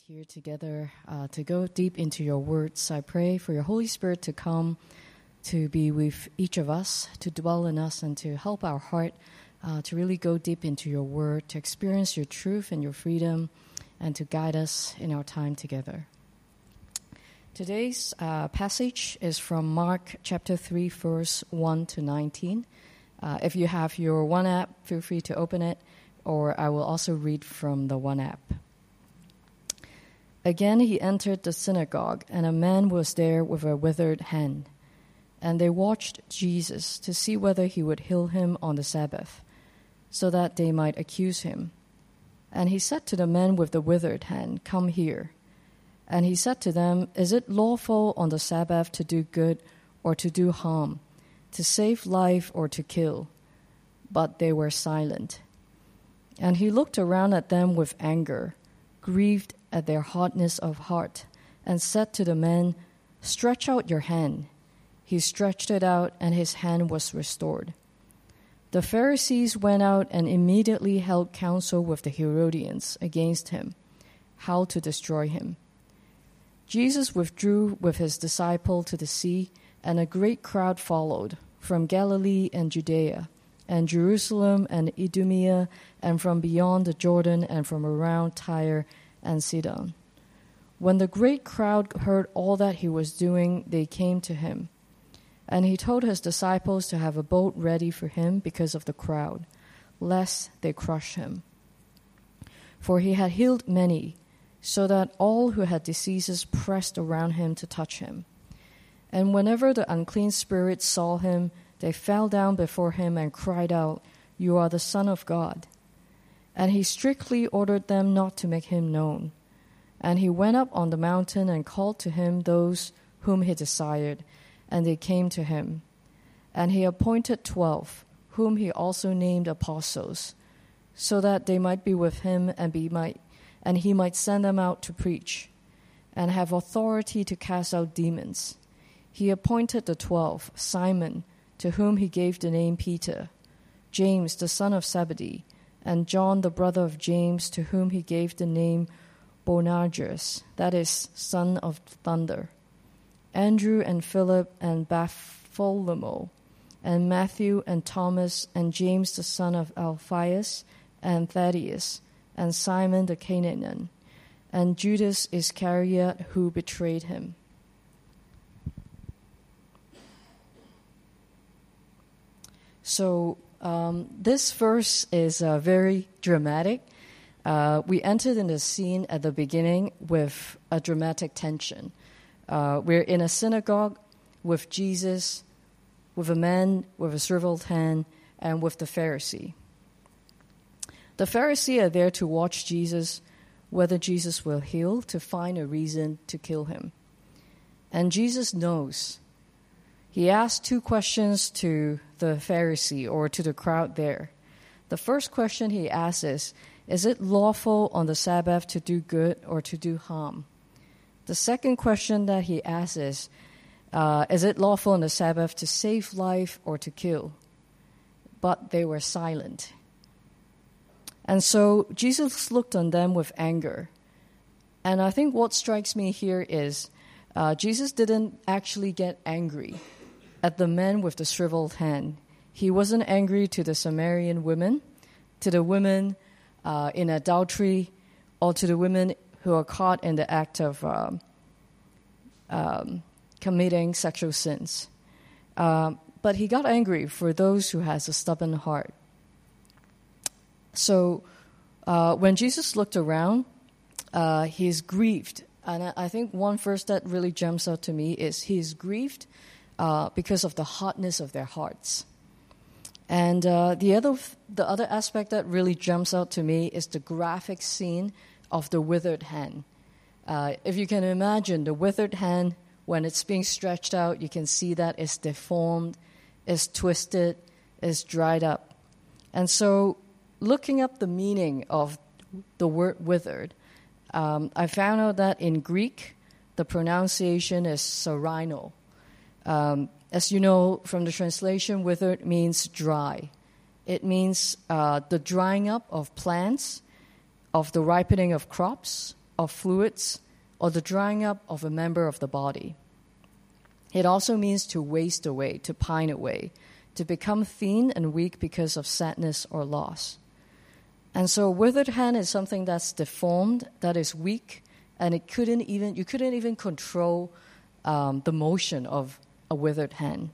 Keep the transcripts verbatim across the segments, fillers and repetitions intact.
here together uh, to go deep into your words. I pray for your Holy Spirit to come to be with each of us, to dwell in us, and to help our heart uh, to really go deep into your word, to experience your truth and your freedom, and to guide us in our time together. Today's uh, passage is from Mark chapter three, verse one to nineteen. Uh, if you have your One app, feel free to open it, or I will also read from the One app. Again he entered the synagogue, and a man was there with a withered hand. And they watched Jesus to see whether he would heal him on the Sabbath, so that they might accuse him. And he said to the man with the withered hand, "Come here." And he said to them, "Is it lawful on the Sabbath to do good or to do harm, to save life or to kill?" But they were silent. And he looked around at them with anger, grieved at their hardness of heart, and said to the man, "Stretch out your hand." He stretched it out, and his hand was restored. The Pharisees went out and immediately held counsel with the Herodians against him, how to destroy him. Jesus withdrew with his disciple to the sea, and a great crowd followed, from Galilee and Judea, and Jerusalem and Idumea, and from beyond the Jordan, and from around Tyre and Sidon. When the great crowd heard all that he was doing, they came to him. And he told his disciples to have a boat ready for him because of the crowd, lest they crush him. For he had healed many, so that all who had diseases pressed around him to touch him. And whenever the unclean spirits saw him, they fell down before him and cried out, "You are the Son of God." And he strictly ordered them not to make him known. And he went up on the mountain and called to him those whom he desired, and they came to him. And he appointed twelve, whom he also named apostles, so that they might be with him and be might, and he might send them out to preach, and have authority to cast out demons. He appointed the twelve, Simon, to whom he gave the name Peter, James the son of Zebedee, and John the brother of James, to whom he gave the name Boanerges, that is, son of thunder, Andrew and Philip and Bartholomew, and Matthew and Thomas, and James the son of Alphaeus, and Thaddeus, and Simon the Canaan, and Judas Iscariot, who betrayed him. So um, this verse is uh, very dramatic. Uh, we entered in the scene at the beginning with a dramatic tension. Uh, we're in a synagogue with Jesus, with a man with a shriveled hand, and with the Pharisee. The Pharisee are there to watch Jesus, whether Jesus will heal, to find a reason to kill him. And Jesus knows. He asked two questions to the Pharisee, or to the crowd there. The first question he asks is, "Is it lawful on the Sabbath to do good or to do harm?" The second question that he asks is, uh, is it lawful on the Sabbath to save life or to kill? But they were silent. And so Jesus looked on them with anger. And I think what strikes me here is uh, Jesus didn't actually get angry at the men with the shriveled hand. He wasn't angry to the Samaritan women, to the women uh, in adultery, or to the women who are caught in the act of um, um, committing sexual sins. Um, but he got angry for those who has a stubborn heart. So uh, when Jesus looked around, uh, he's grieved. And I, I think one verse that really jumps out to me is he's grieved uh, because of the hardness of their hearts. And uh, the other the other aspect that really jumps out to me is the graphic scene of the withered hand. Uh, if you can imagine the withered hand, when it's being stretched out, you can see that it's deformed, it's twisted, it's dried up. And so looking up the meaning of the word withered, um, I found out that in Greek, the pronunciation is sarino. Um, as you know from the translation, withered means dry. It means uh, the drying up of plants, of the ripening of crops, of fluids or the drying up of a member of the body. It also means to waste away, to pine away, to become thin and weak because of sadness or loss. And so a withered hand is something that's deformed, that is weak, and it couldn't even you couldn't even control um, the motion of a withered hand.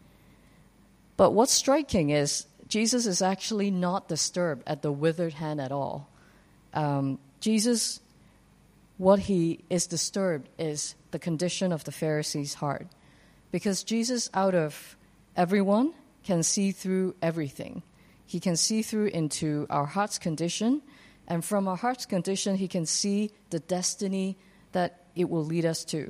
But what's striking is Jesus is actually not disturbed at the withered hand at all. Um, Jesus, what he is disturbed is the condition of the Pharisees' heart. Because Jesus, out of everyone, can see through everything. He can see through into our heart's condition, and from our heart's condition, he can see the destiny that it will lead us to.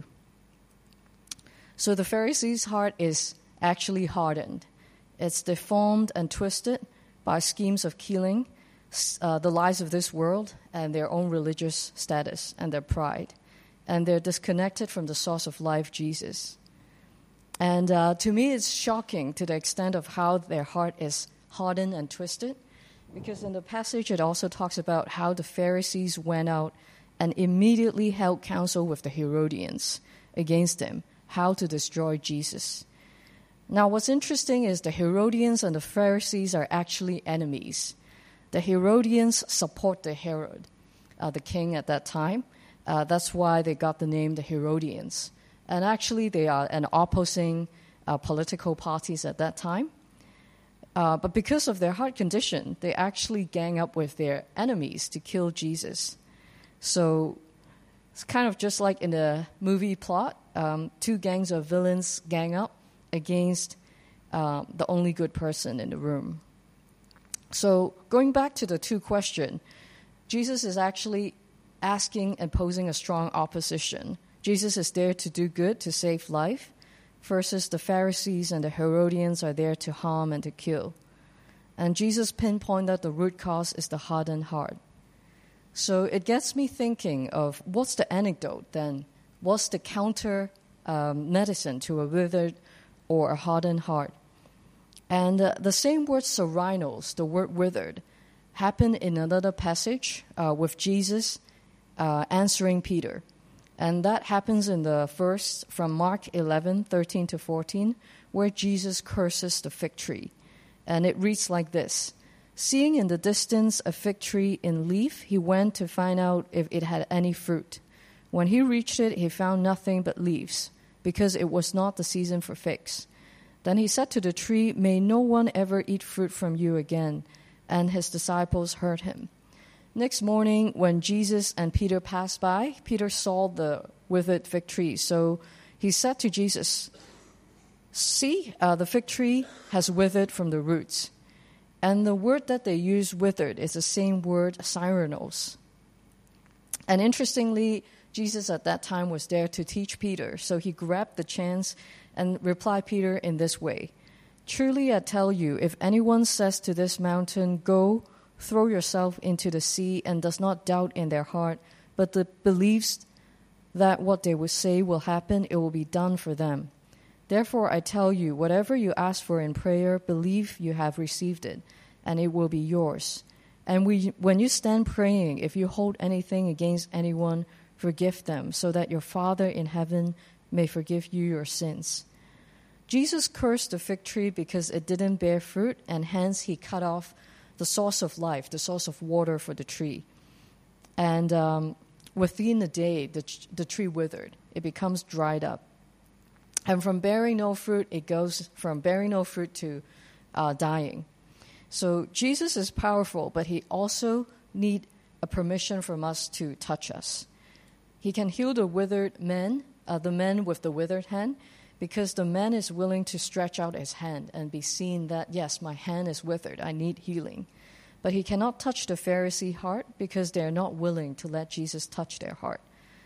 So the Pharisees' heart is actually hardened. It's deformed and twisted by schemes of killing, uh, the lives of this world, and their own religious status and their pride. And they're disconnected from the source of life, Jesus. And uh, to me, it's shocking to the extent of how their heart is hardened and twisted, because in the passage it also talks about how the Pharisees went out and immediately held counsel with the Herodians against them, how to destroy Jesus. Now, what's interesting is the Herodians and the Pharisees are actually enemies. The Herodians support the Herod, uh, the king at that time. Uh, that's why they got the name the Herodians. And actually, they are an opposing uh, political parties at that time. Uh, but because of their heart condition, they actually gang up with their enemies to kill Jesus. So it's kind of just like in a movie plot. Um, two gangs of villains gang up against uh, the only good person in the room. So going back to the two questions, Jesus is actually asking and posing a strong opposition. Jesus is there to do good, to save life, versus the Pharisees and the Herodians are there to harm and to kill. And Jesus pinpointed that the root cause is the hardened heart. So it gets me thinking of what's the antidote then? What's the counter um, medicine to a withered or a hardened heart? And uh, the same word sereinos, the word withered, happened in another passage uh, with Jesus uh, answering Peter. And that happens in the verse from Mark eleven, thirteen to fourteen, where Jesus curses the fig tree. And it reads like this: "Seeing in the distance a fig tree in leaf, he went to find out if it had any fruit. When he reached it, he found nothing but leaves, because it was not the season for figs. Then he said to the tree, 'May no one ever eat fruit from you again.' And his disciples heard him. Next morning, when Jesus and Peter passed by, Peter saw the withered fig tree. So he said to Jesus, 'See, uh, the fig tree has withered from the roots.' And the word that they use, withered, is the same word, sereinos. And interestingly, Jesus at that time was there to teach Peter. So he grabbed the chance and replied Peter in this way: 'Truly I tell you, if anyone says to this mountain, "Go, throw yourself into the sea," and does not doubt in their heart, but the, believes that what they will say will happen, it will be done for them. Therefore I tell you, whatever you ask for in prayer, believe you have received it, and it will be yours. And we, when you stand praying, if you hold anything against anyone, forgive them, so that your Father in heaven may forgive you your sins.'" Jesus cursed the fig tree because it didn't bear fruit, and hence he cut off the source of life, the source of water for the tree. And um, within a day, the, the tree withered. It becomes dried up. And from bearing no fruit, it goes from bearing no fruit to uh, dying. So Jesus is powerful, but he also needs a permission from us to touch us. He can heal the withered man, uh, the man with the withered hand, because the man is willing to stretch out his hand and be seen that, yes, my hand is withered, I need healing. But he cannot touch the Pharisee heart because they're not willing to let Jesus touch their heart.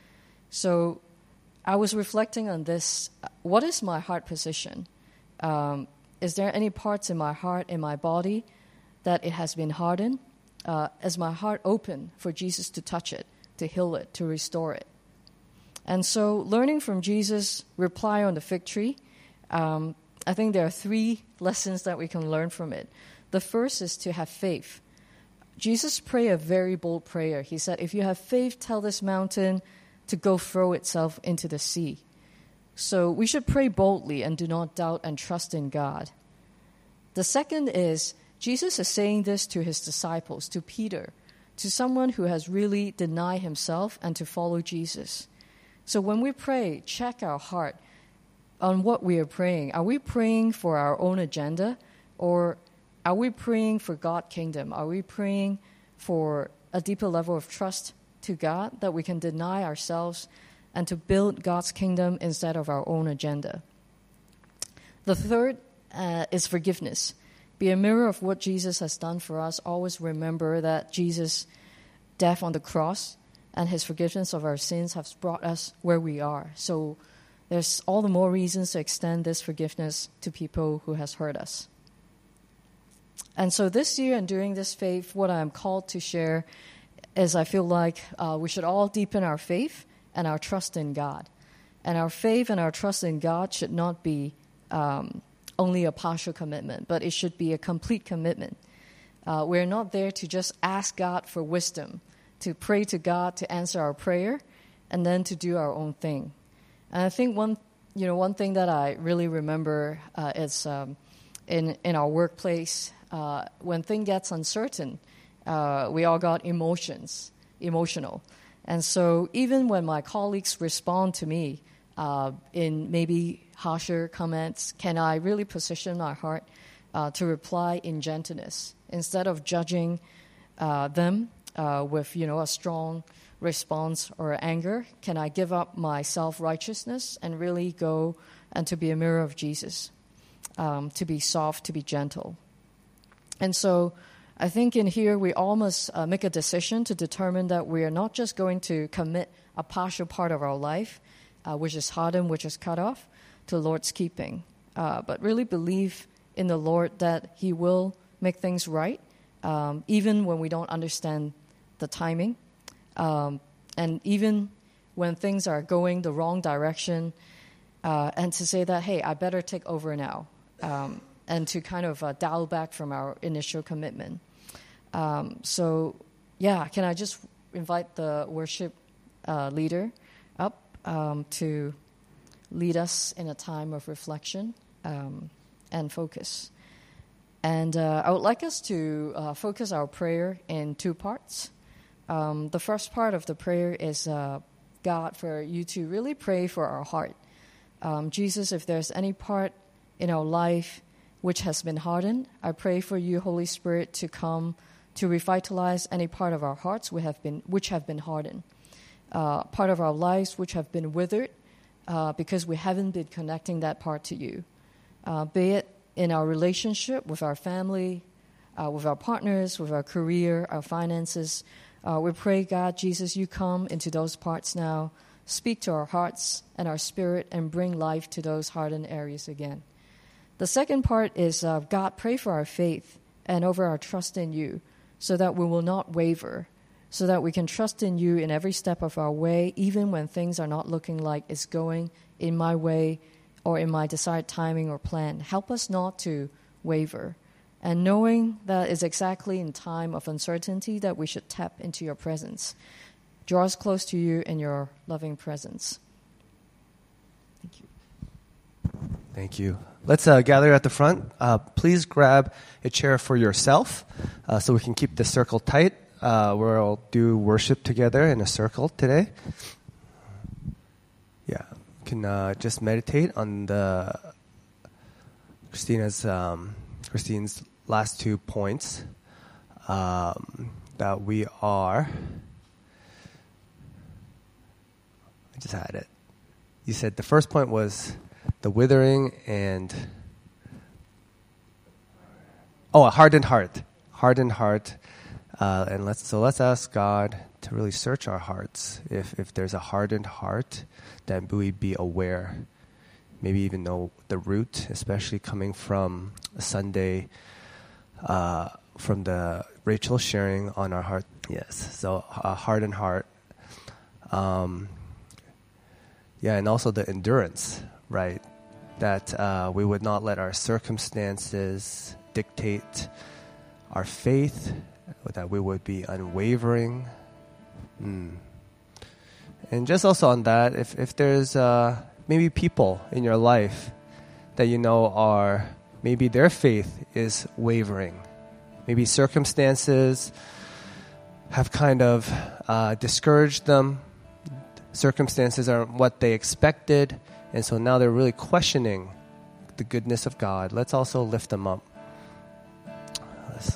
So I was reflecting on this. What is my heart position? Um, is there any parts in my heart, in my body, that it has been hardened? Uh, is my heart open for Jesus to touch it, to heal it, to restore it? And so learning from Jesus' reply on the fig tree, um, I think there are three lessons that we can learn from it. The first is to have faith. Jesus prayed a very bold prayer. He said, if you have faith, tell this mountain to go throw itself into the sea. So we should pray boldly and do not doubt and trust in God. The second is, Jesus is saying this to his disciples, to Peter, to someone who has really denied himself and to follow Jesus. So when we pray, check our heart on what we are praying. Are we praying for our own agenda, or are we praying for God's kingdom? Are we praying for a deeper level of trust to God, that we can deny ourselves and to build God's kingdom instead of our own agenda? The third uh, is forgiveness. Be a mirror of what Jesus has done for us. Always remember that Jesus' death on the cross and his forgiveness of our sins has brought us where we are. So there's all the more reasons to extend this forgiveness to people who has hurt us. And so this year and during this faith, what I'm called to share is I feel like uh, we should all deepen our faith and our trust in God. And our faith and our trust in God should not be um, only a partial commitment, but it should be a complete commitment. Uh, we're not there to just ask God for wisdom, to pray to God to answer our prayer, and then to do our own thing. And I think one, you know, one thing that I really remember uh, is um, in in our workplace, uh, when things gets uncertain, uh, we all got emotions, emotional. And so even when my colleagues respond to me uh, in maybe harsher comments, can I really position my heart uh, to reply in gentleness instead of judging uh, them uh, with, you know, a strong response or anger? Can I give up my self-righteousness and really go and to be a mirror of Jesus, um, to be soft, to be gentle? And so I think in here we all must uh, make a decision to determine that we are not just going to commit a partial part of our life, uh, which is hardened, which is cut off, to the Lord's keeping, uh, but really believe in the Lord that he will make things right, um, even when we don't understand the timing. Um, and even when things are going the wrong direction, uh, and to say that, hey, I better take over now, um, and to kind of uh, dial back from our initial commitment. Um, so, yeah, can I just invite the worship uh, leader up um, to lead us in a time of reflection um, and focus. And uh, I would like us to uh, focus our prayer in two parts. Um, the first part of the prayer is, uh, God, for you to really pray for our heart. Um, Jesus, if there's any part in our life which has been hardened, I pray for you, Holy Spirit, to come to revitalize any part of our hearts which have been, which have been hardened, uh, part of our lives which have been withered uh, because we haven't been connecting that part to you, uh, be it in our relationship with our family, uh, with our partners, with our career, our finances. Uh, we pray, God, Jesus, you come into those parts now, speak to our hearts and our spirit, and bring life to those hardened areas again. The second part is, uh, God, pray for our faith and over our trust in you, so that we will not waver, so that we can trust in you in every step of our way, even when things are not looking like it's going in my way or in my desired timing or plan. Help us not to waver. And knowing that it's exactly in time of uncertainty that we should tap into your presence. Draw us close to you in your loving presence. Thank you. Thank you. Let's uh, gather at the front. Uh, please grab a chair for yourself uh, so we can keep the circle tight. Uh, we'll do worship together in a circle today. Yeah, you can uh, just meditate on the Christina's um, Christine's last two points um, that we are. I just had it. You said the first point was the withering and oh, a hardened heart, hardened heart, uh, and let's so let's ask God to really search our hearts. If if there's a hardened heart, then we be aware, maybe even know the root, especially coming from a Sunday, uh, from the Rachel sharing on our heart. Yes, so a hardened heart. Um, yeah, and also the endurance. Right, that uh, we would not let our circumstances dictate our faith that we would be unwavering. Mm. And just also on that, if, if there's uh, maybe people in your life that you know are, maybe their faith is wavering. Maybe circumstances have kind of uh, discouraged them. Circumstances aren't what they expected, and so now they're really questioning the goodness of God. Let's also lift them up. Let's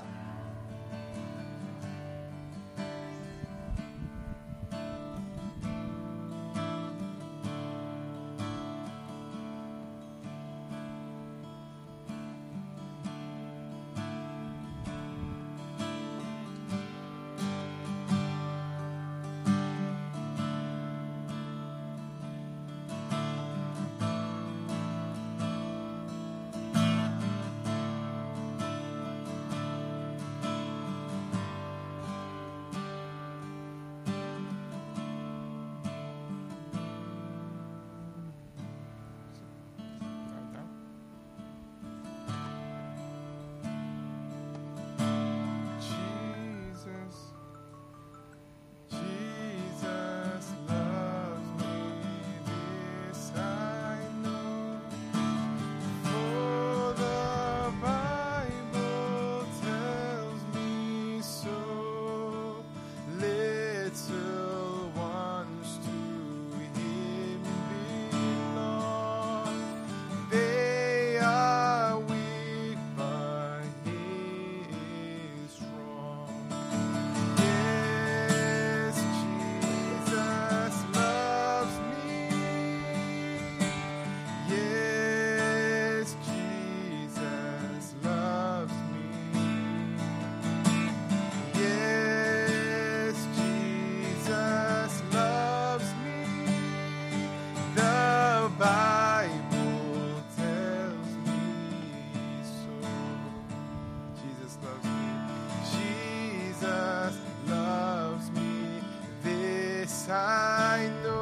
I know